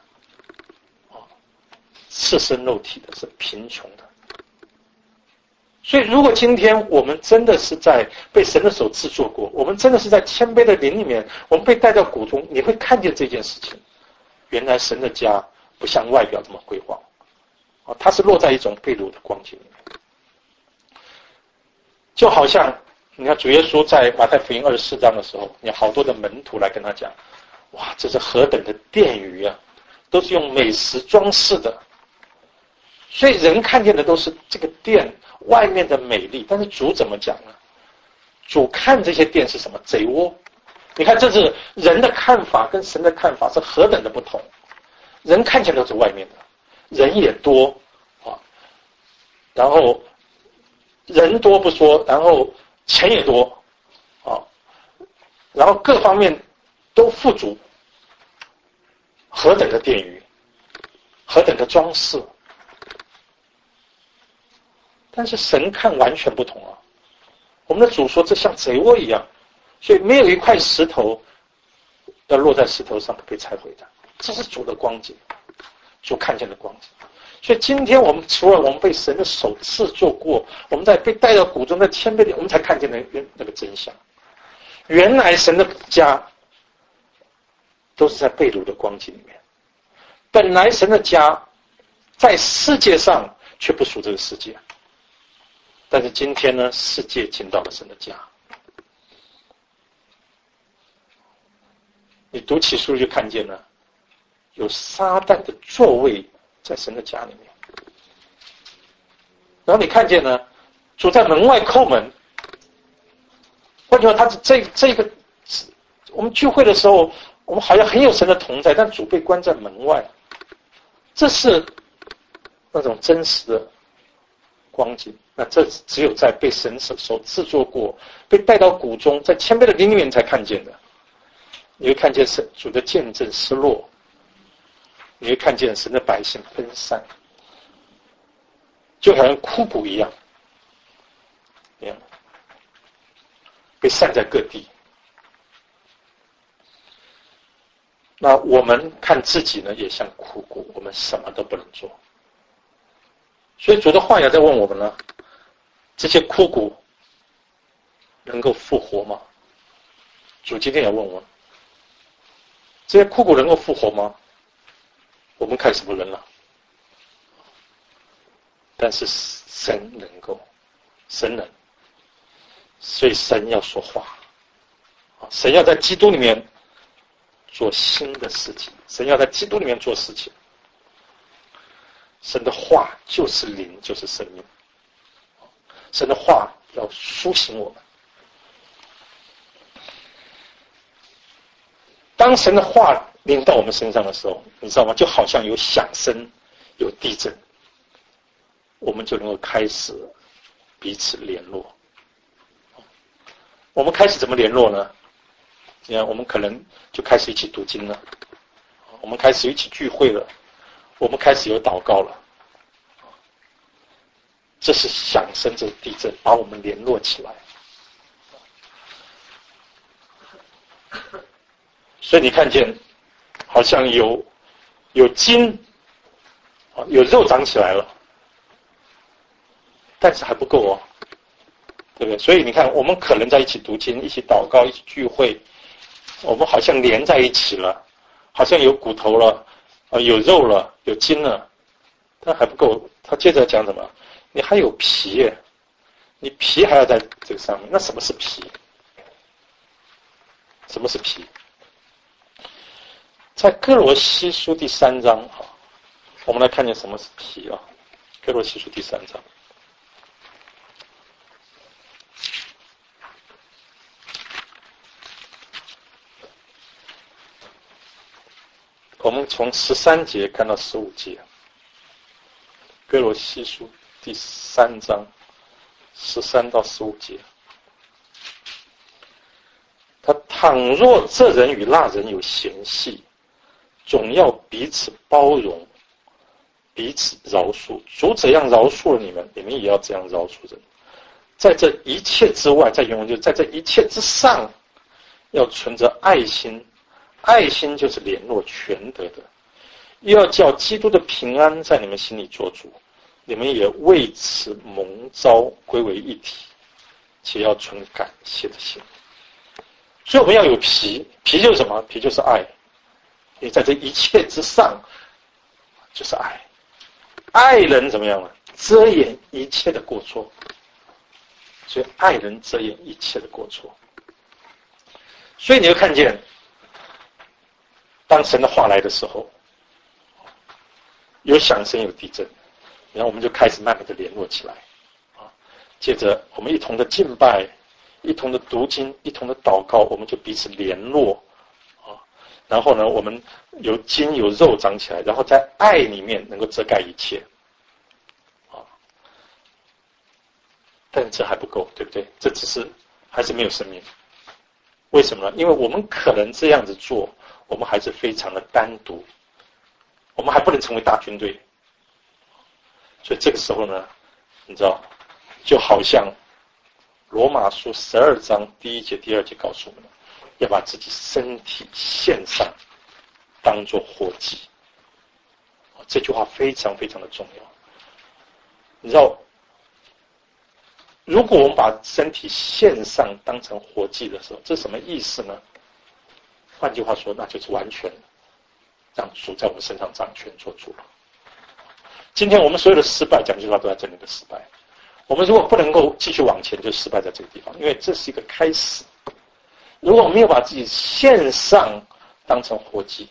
赤身肉体的，是贫穷的。所以如果今天我们真的是在被神的手制作过，我们真的是在谦卑的灵里面，我们被带到谷中，你会看见这件事情。原来神的家不像外表这么辉煌，它是落在一种被掳的光景里面。就好像你看主耶稣在马太福音24章的时候，有好多的门徒来跟他讲，哇，这是何等的殿宇啊，都是用美食装饰的。 所以人看见的都是这个殿外面的美丽，但是主怎么讲呢？主看这些殿是什么？贼窝。你看，这是人的看法跟神的看法是何等的不同。人看见都是外面的，人也多啊，然后人多不说，然后钱也多啊，然后各方面都富足，何等的殿宇，何等的装饰。但是神看完全不同啊！我们的主说，这像贼窝一样，所以没有一块石头要落在石头上不被拆毁的，这是主的光景，主看见的光景。所以今天我们除了我们被神的手制作过，我们在被带到谷中的谦卑里，我们才看见那个真相。原来神的家都是在被掳的光景里面，本来神的家在世界上却不属这个世界。但是今天呢，世界进到了神的家。你读启示录就看见了，有撒旦的座位在神的家里面。然后你看见呢，主在门外叩门。换句话，他这个，我们聚会的时候，我们好像很有神的同在，但主被关在门外。这是那种真实的光景。那这只有在被神所制作过，被带到谷中，在谦卑的灵里面才看见的。你会看见神主的见证失落，你会看见神的百姓分散，就好像枯骨一样，被散在各地。那我们看自己呢，也像枯骨，我们什么都不能做。所以主的话也在问我们呢，这些枯骨能够复活吗？主今天也问我，这些枯骨能够复活吗？我们看什么人了？但是神能够，神能，所以神要说话，神要在基督里面做新的事情，神要在基督里面做事情。神的话就是灵，就是生命。神的话要苏醒我们。当神的话临到我们身上的时候，你知道吗？就好像有响声，有地震，我们就能够开始彼此联络。我们开始怎么联络呢？这样我们可能就开始一起读经了，我们开始一起聚会了，我们开始有祷告了。这是响声，这是地震，把我们联络起来。所以你看见，好像有筋，有肉长起来了，但是还不够哦，对不对？所以你看，我们可能在一起读经、一起祷告、一起聚会，我们好像连在一起了，好像有骨头了，有肉了，有筋了，但还不够。他接着讲什么？你还有皮耶，你皮还要在这个上面。那什么是皮？什么是皮？在哥罗西书第3章我们来看见什么是皮啊？哥罗西书第3章。我们从13节看到15节，哥罗西书第3章13到15节。他倘若这人与那人有嫌隙，总要彼此包容，彼此饶恕。主怎样饶恕了你们，你们也要这样饶恕人。在这一切之外，在原文就是在这一切之上，要存着爱心。爱心就是联络全德的，又要叫基督的平安在你们心里做主，你们也为此蒙召归为一体，且要存感谢的心。所以我们要有皮，皮就是什么？皮就是爱。你在这一切之上，就是爱。爱人怎么样呢？遮掩一切的过错。所以爱人遮掩一切的过错。所以你会看见，当神的话来的时候，有响声，有地震。 然后我们就开始慢慢的联络起来啊。接着我们一同的敬拜，一同的读经，一同的祷告，我们就彼此联络啊。然后呢，我们有筋有肉长起来，然后在爱里面能够遮盖一切啊。但是这还不够，对不对？这只是还是没有生命。为什么呢？因为我们可能这样子做，我们还是非常的单独，我们还不能成为大军队。所以这个时候呢，你知道，就好像罗马书12章第1节、第2节告诉我们，要把自己身体献上，当作活祭。这句话非常非常的重要。你知道，如果我们把身体献上当成活祭的时候，这是什么意思呢？换句话说，那就是完全让主在我们身上掌权做主了。今天我们所有的失败，讲句话都在这里的失败。我们如果不能够继续往前，就失败在这个地方，因为这是一个开始。如果我们没有把自己献上当成活祭，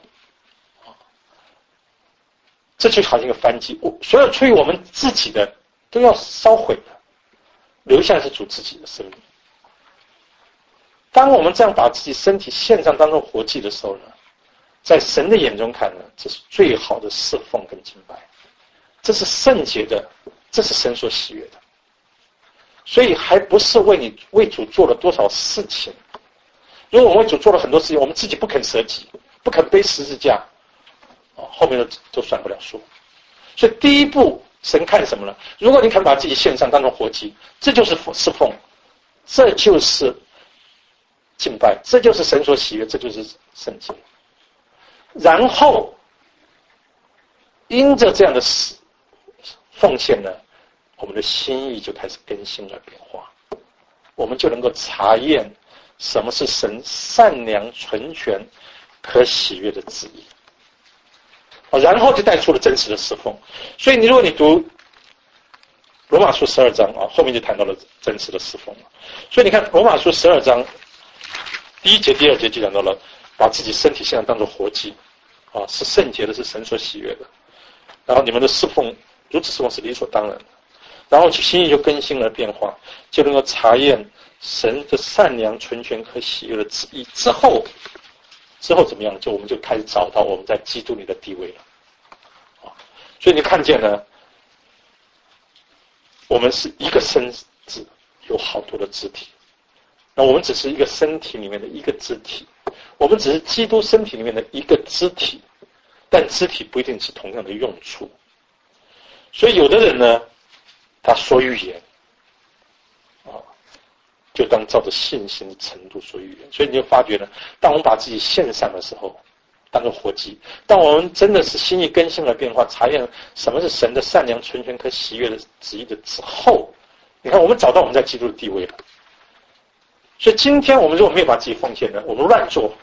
这就好像一个燔祭，所有出于我们自己的都要烧毁的，留下的是主自己的生命。当我们这样把自己身体献上当成活祭的时候呢，在神的眼中看呢，这是最好的侍奉跟敬拜，这是圣洁的，这是神所喜悦的。所以还不是为主做了多少事情。如果我们为主做了很多事情，我们自己不肯舍己，不肯背十字架，后面都算不了数。所以第一步，神看什么呢？如果你肯把自己献上当成活祭，这就是侍奉，这就是敬拜，这就是神所喜悦，这就是圣洁。然后因着这样的奉献呢，我们的心意就开始更新而变化，我们就能够查验什么是神善良、纯全、可喜悦的旨意。然后就带出了真实的侍奉。所以如果你读罗马书12章啊，后面就谈到了真实的侍奉了。所以你看罗马书12章第1节、第2节就讲到了把自己身体现在当作活祭啊，是圣洁的，是神所喜悦的。然后你们的侍奉如此侍奉是理所当然的。然后心意就更新了变化，就能够查验神的善良、纯全和喜悦的旨意。之后怎么样？我们就开始找到我们在基督里的地位了。所以你看见呢，我们是一个身子，有好多的肢体。那我们只是一个身体里面的一个肢体，我们只是基督身体里面的一个肢体，但肢体不一定是同样的用处。所以有的人呢，他说预言就当照着信心的程度说预言。所以你就发觉呢，当我们把自己献上的时候，当作活祭，当我们真的是心意更新了变化，查验什么是神的善良、纯全可喜悦的旨意的之后，你看我们找到我们在基督的地位了。所以今天我们如果没有把自己奉献呢，我们乱做，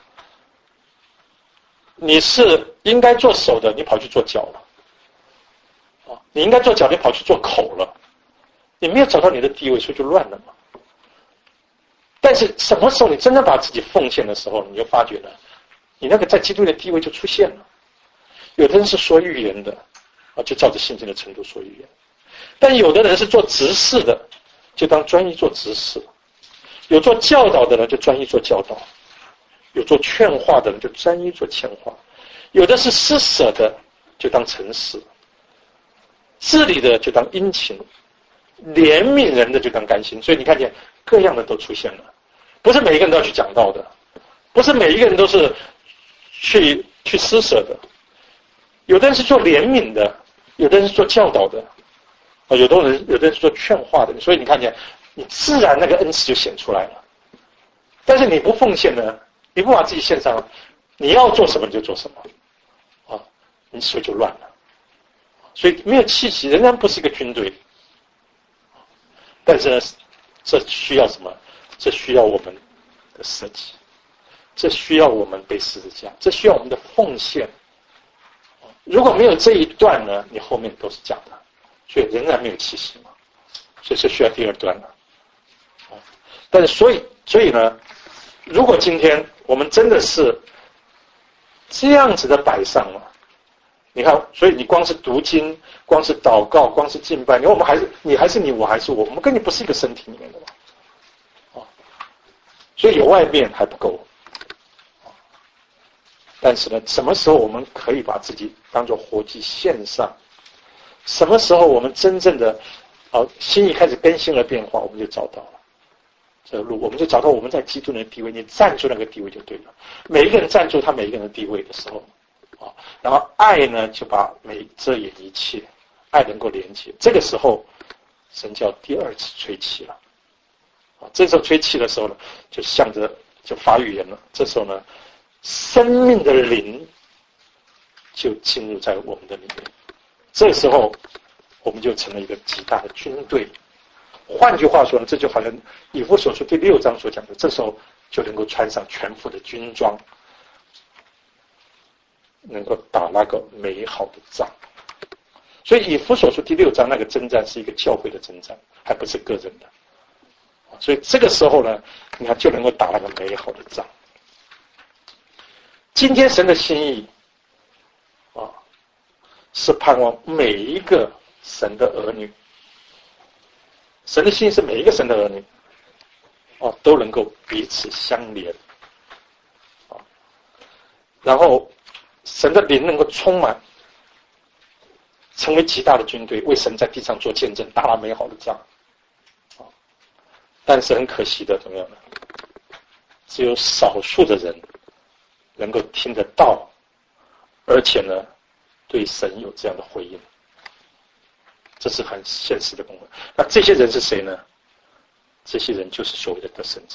你是应该做手的，你跑去做脚了，你应该做脚，你跑去做口了，你没有找到你的地位，所以就乱了嘛。但是什么时候你真正把自己奉献的时候，你就发觉了，你那个在基督的地位就出现了。有的人是说预言的就照着信心的程度说预言，但有的人是做执事的，就当专一做执事，有做教导的人就专一做教导，有做劝化的人就专一做劝化，有的是施舍的就当诚实，治理的就当殷勤，怜悯人的就当甘心。所以你看见各样的都出现了，不是每一个人都要去讲道的，不是每一个人都是去施舍的，有的人是做怜悯的，有的人是做教导的，有的人是做劝化的。所以你看见你自然那个恩赐就显出来了。但是你不奉献呢，你不把自己献上，你要做什么你就做什么你手就乱了。所以没有气息，仍然不是一个军队。但是呢，这需要什么？这需要我们的舍己，这需要我们背十字架，这需要我们的奉献。如果没有这一段呢，你后面都是假的，所以仍然没有气息嘛。所以这需要第二段了。但是所以呢，如果今天我们真的是这样子的摆上了， 你看，所以你光是读经，光是祷告，光是敬拜，我们你还是你，我还是我，我们跟你不是一个身体里面的嘛。所以有外面还不够。但是呢，什么时候我们可以把自己当作活祭献上？什么时候我们真正的心意开始更新了变化，我们就找到了这个路，我们就找到我们在基督的地位，你站住那个地位就对了。每一个人站住他每一个人的地位的时候，然后爱呢就把遮掩一切，爱能够连接。这个时候，神叫第二次吹气了。这时候吹气的时候呢，就向着就发预言了。这时候呢，生命的灵就进入在我们的里面。这个时候，我们就成了一个极大的军队。换句话说呢，这就好像以弗所书第6章所讲的，这时候就能够穿上全副的军装，能够打那个美好的仗。所以以弗所书第6章那个征战是一个教会的征战，还不是个人的。所以这个时候呢，你看就能够打那个美好的仗。今天神的心意是盼望每一个神的儿女，神的心意是每一个神的儿女都能够彼此相连然后神的灵能够充满，成为极大的军队，为神在地上做见证，打了美好的仗但是很可惜的，怎么样呢？只有少数的人能够听得到，而且呢，对神有这样的回应，这是很现实的功能。那这些人是谁呢？这些人就是所谓的得胜者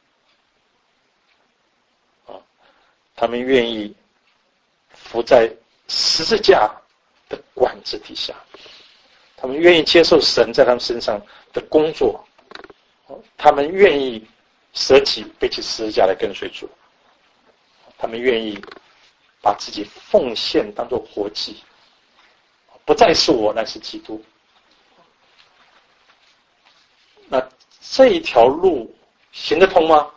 他们愿意服在十字架的管制底下，他们愿意接受神在他们身上的工作，他们愿意舍己背起十字架来跟随主，他们愿意把自己奉献当作活祭，不再是我，乃是基督。那这一条路行得通吗？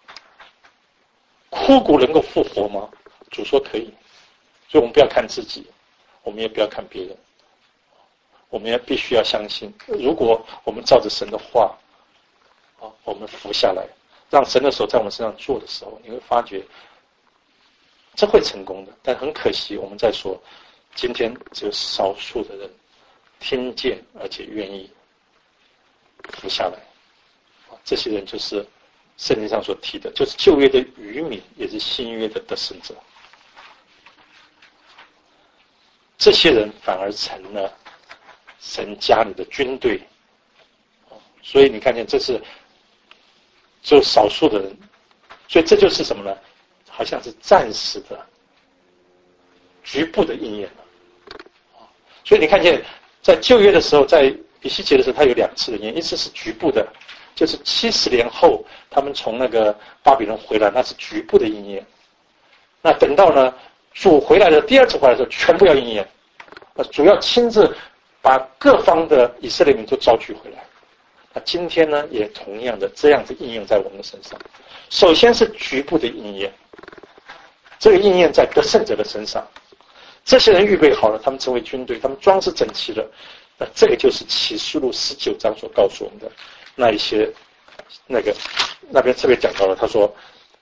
枯骨能够复活吗？主说可以。所以我们不要看自己，我们也不要看别人，我们也必须要相信，如果我们照着神的话我们服下来，让神的手在我们身上做的时候，你会发觉这会成功的。但很可惜，我们在说今天只有少数的人听见而且愿意服下来，这些人就是圣经上所提的，就是旧约的渔民，也是新约的得胜者。这些人反而成了神家里的军队，所以你看见这是只有少数的人，所以这就是什么呢？好像是暂时的、局部的应验了。所以你看见在旧约的时候，在以西结的时候，他有2次的应验，一次是局部的，就是70年后他们从那个巴比伦回来，那是局部的应验。那等到呢主回来的第2次回来的时候，全部要应验。主要亲自把各方的以色列民都召聚回来。那今天呢，也同样的这样子应验在我们的身上。首先是局部的应验，这个应验在得胜者的身上。这些人预备好了，他们成为军队，他们装饰整齐了。那这个就是启示录19章所告诉我们的那一些那边特别讲到了，他说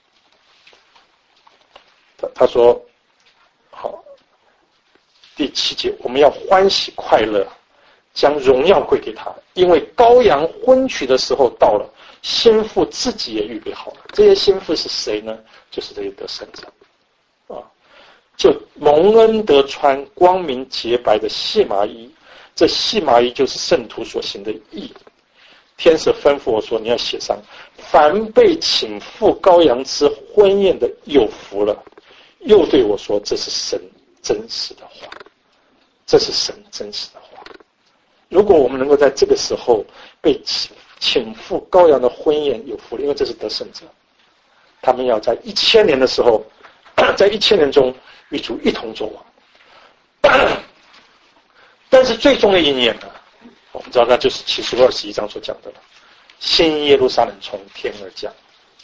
好，第7节，我们要欢喜快乐，将荣耀归给他，因为羔羊婚娶的时候到了，新妇自己也预备好了。这些新妇是谁呢？就是这些得胜者就蒙恩得穿光明洁白的细麻衣，这细麻衣就是圣徒所行的义。天使吩咐我说，你要写上，凡被请赴羔羊之婚宴的有福了。又对我说，这是神真实的话，这是神真实的话。如果我们能够在这个时候被请赴羔羊的婚宴有福了，因为这是得胜者，他们要在1000年的时候，在1000年中与主一同作王。但是最终的应验呢，我们知道那就是启示录21章所讲的了，新耶路撒冷从天而降。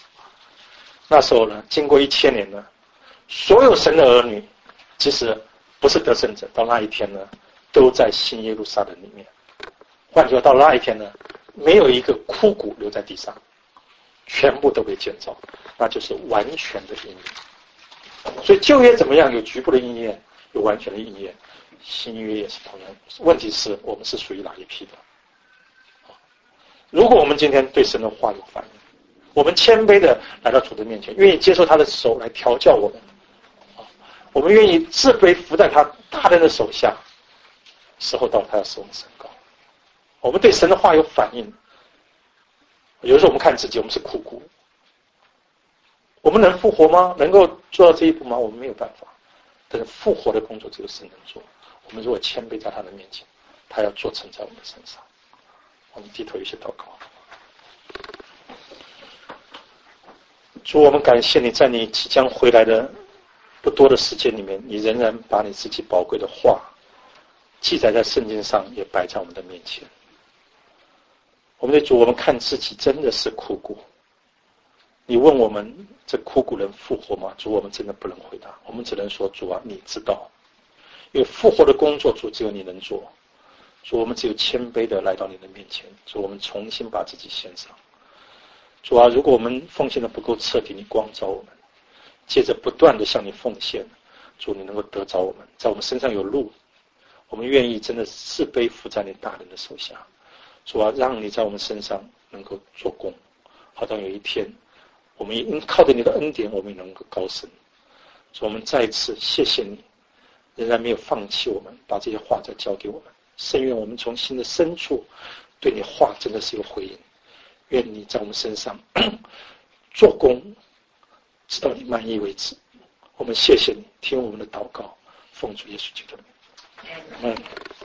那时候呢，经过1000年呢，所有神的儿女，其实不是得胜者，到那一天呢，都在新耶路撒冷里面。换句话说，到那一天呢，没有一个枯骨留在地上，全部都被建造，那就是完全的应验。所以旧约怎么样？有局部的应验，有完全的应验。新约也是同样。问题是我们是属于哪一批的？如果我们今天对神的话有反应，我们谦卑的来到主的面前，愿意接受他的手来调教我们，我们愿意自卑服在他大人的手下，时候到了，他要使我们升高。我们对神的话有反应。有的时候我们看自己，我们是枯骨，我们能复活吗？能够做到这一步吗？我们没有办法。但是复活的工作只有神能做。我们如果谦卑在他的面前，他要做成在我们的身上。我们低头一起祷告。主，我们感谢你，在你即将回来的不多的时间里面，你仍然把你自己宝贵的话记载在圣经上，也摆在我们的面前。我们的主，我们看自己真的是枯骨。你问我们这枯骨能复活吗？主，我们真的不能回答，我们只能说主啊，你知道。因为复活的工作，主只有你能做。主，我们只有谦卑的来到你的面前。主，我们重新把自己献上。主啊，如果我们奉献的不够彻底，你光照我们，接着不断的向你奉献。主，你能够得着我们，在我们身上有路，我们愿意真的自卑服在你大人的手下。主啊，让你在我们身上能够做工，好让有一天我们因靠着你的恩典，我们也能够高升。主，我们再一次谢谢你，仍然没有放弃我们，把这些话再交给我们。甚愿我们从心的深处对你话真的是有回应。愿你在我们身上做工，直到你满意为止。我们谢谢你，听我们的祷告，奉主耶稣基督的名。